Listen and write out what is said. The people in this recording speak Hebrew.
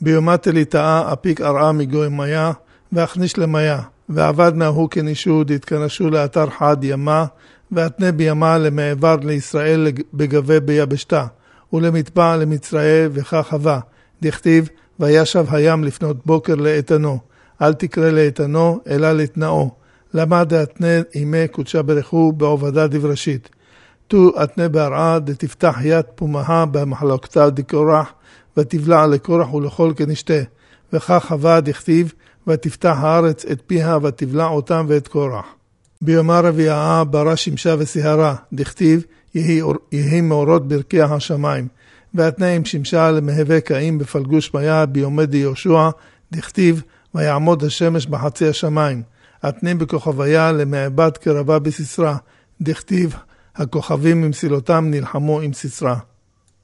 ביומת אליטאה אפיק ארעה מגוי מיה, והכניש למיה, ועבד נהו כנישוד, התכנסו לאתר חד ימה, ואתנה בימה למעבר לישראל בגבי ביבשתה, ולמטבע למצרעה וכך הווה, דכתיב, וישב הים לפנות בוקר לאתנו, אל תקרא לאתנו, אלא לתנאו, למה דאתנה אימי קודשה ברכו בעובדה דבראשית. תו אתנה בהרעה דתפתח יד פומها במחלקתה דקורח, ותבלע לקורח ולכל כנשתה, וכך הווה דכתיב, ותפתח הארץ את פיה ותבלע אותם ואת קורח. ביומה רביעה ברא שמשה וסהרה, דכתיב, יהי מאורות ברכיה השמיים, ואתנה עם שמשה למהווה קאים בפלגוש מיה ביומי דיהושע, דכתיב, ויעמוד השמש בחצי השמיים, אתנה בכוכביה למעבד קרבה בסיסרה, דכתיב, הכוכבים עם סילותם נלחמו עם סיסרה.